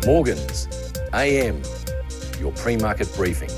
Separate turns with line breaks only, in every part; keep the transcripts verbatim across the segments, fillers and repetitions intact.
Morgans, A M, your pre-market briefing.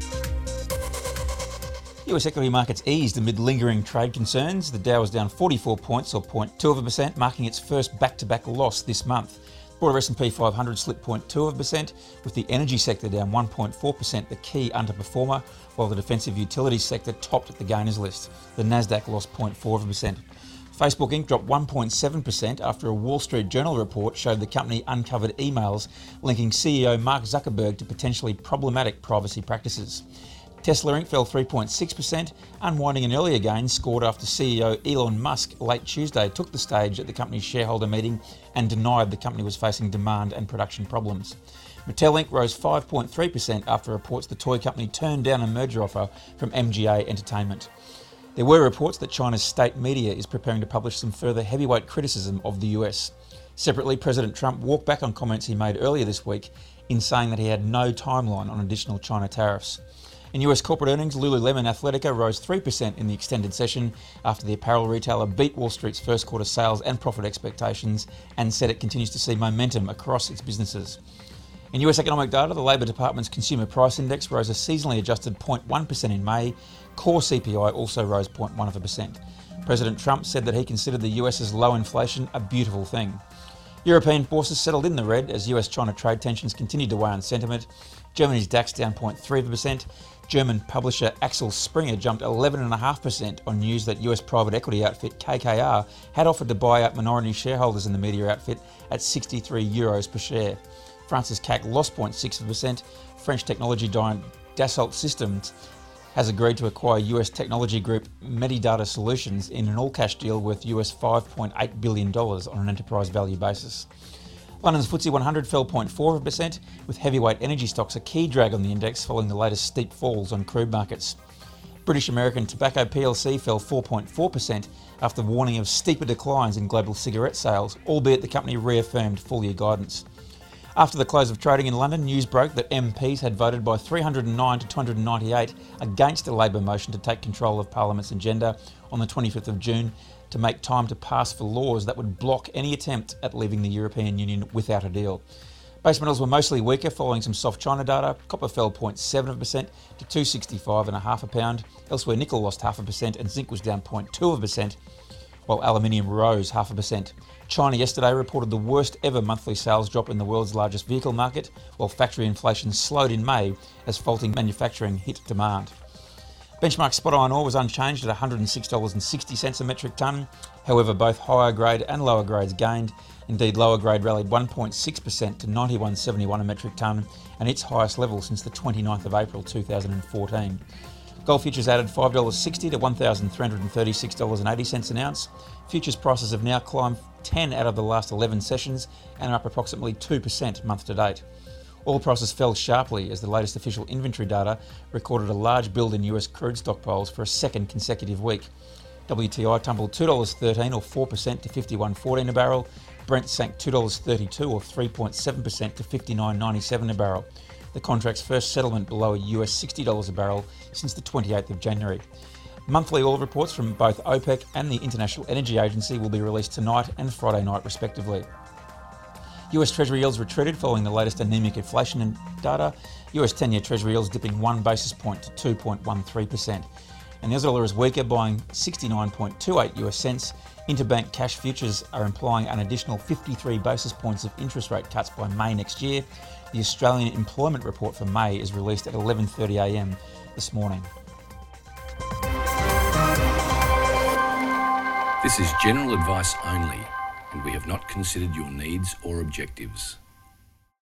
U S equity markets eased amid lingering trade concerns. The Dow was down forty-four points, or zero point two percent, marking its first back-to-back loss this month. Broader S and P five hundred slipped zero point two percent, with the energy sector down one point four percent, the key underperformer, while the defensive utilities sector topped the gainers list. The Nasdaq lost zero point four percent. Facebook Incorporated dropped one point seven percent after a Wall Street Journal report showed the company uncovered emails linking C E O Mark Zuckerberg to potentially problematic privacy practices. Tesla Incorporated fell three point six percent, unwinding an earlier gain scored after C E O Elon Musk late Tuesday took the stage at the company's shareholder meeting and denied the company was facing demand and production problems. Mattel Incorporated rose five point three percent after reports the toy company turned down a merger offer from M G A Entertainment. There were reports that China's state media is preparing to publish some further heavyweight criticism of the U S. Separately, President Trump walked back on comments he made earlier this week in saying that he had no timeline on additional China tariffs. In U S corporate earnings, Lululemon Athletica rose three percent in the extended session after the apparel retailer beat Wall Street's first quarter sales and profit expectations and said it continues to see momentum across its businesses. In U S economic data, the Labor Department's Consumer Price Index rose a seasonally adjusted zero point one percent in May. Core C P I also rose zero point one percent. President Trump said that he considered the US's low inflation a beautiful thing. European bourses settled in the red as U S-China trade tensions continued to weigh on sentiment. Germany's DAX down zero point three percent. German publisher Axel Springer jumped eleven point five percent on news that U S private equity outfit K K R had offered to buy out minority shareholders in the media outfit at sixty-three euros per share. France's C A C lost zero point six percent. French technology giant Dassault Systems has agreed to acquire U S technology group Medidata Solutions in an all-cash deal worth U S five point eight billion dollars on an enterprise value basis. London's F T S E one hundred fell zero point four percent, with heavyweight energy stocks a key drag on the index following the latest steep falls on crude markets. British American Tobacco P L C fell four point four percent after warning of steeper declines in global cigarette sales, albeit the company reaffirmed full-year guidance. After the close of trading in London, news broke that M Ps had voted by three hundred nine to two hundred ninety-eight against a Labor motion to take control of Parliament's agenda on the twenty-fifth of June to make time to pass for laws that would block any attempt at leaving the European Union without a deal. Base metals were mostly weaker following some soft China data. Copper fell zero point seven percent to two sixty-five and a half a pound. Elsewhere, nickel lost half a percent and zinc was down zero point two percent, while aluminium rose half a percent. China yesterday reported the worst ever monthly sales drop in the world's largest vehicle market, while factory inflation slowed in May as faulting manufacturing hit demand. Benchmark spot iron ore was unchanged at one hundred six dollars and sixty cents a metric tonne. However, both higher grade and lower grades gained. Indeed, lower grade rallied one point six percent to ninety-one dollars and seventy-one cents a metric tonne, and its highest level since the twenty-ninth of April two thousand fourteen. Gold futures added five dollars sixty to one thousand three hundred thirty-six dollars and eighty cents an ounce. Futures prices have now climbed ten out of the last eleven sessions and are up approximately two percent month to date. Oil prices fell sharply as the latest official inventory data recorded a large build in U S crude stockpiles for a second consecutive week. W T I tumbled two dollars thirteen or four percent to fifty-one dollars fourteen a barrel. Brent sank two dollars thirty-two or three point seven percent to fifty-nine dollars ninety-seven a barrel. The contract's first settlement below U S sixty dollars a barrel since the twenty-eighth of January. Monthly oil reports from both OPEC and the International Energy Agency will be released tonight and Friday night respectively. U S Treasury yields retreated following the latest anemic inflation data. U S ten-year Treasury yields dipping one basis point to two point one three percent. And the Aussie dollar is weaker, buying sixty-nine point two eight US cents. Interbank cash futures are implying an additional fifty-three basis points of interest rate cuts by May next year. The Australian employment report for May is released at eleven thirty a m this morning.
This is general advice only, and we have not considered your needs or objectives.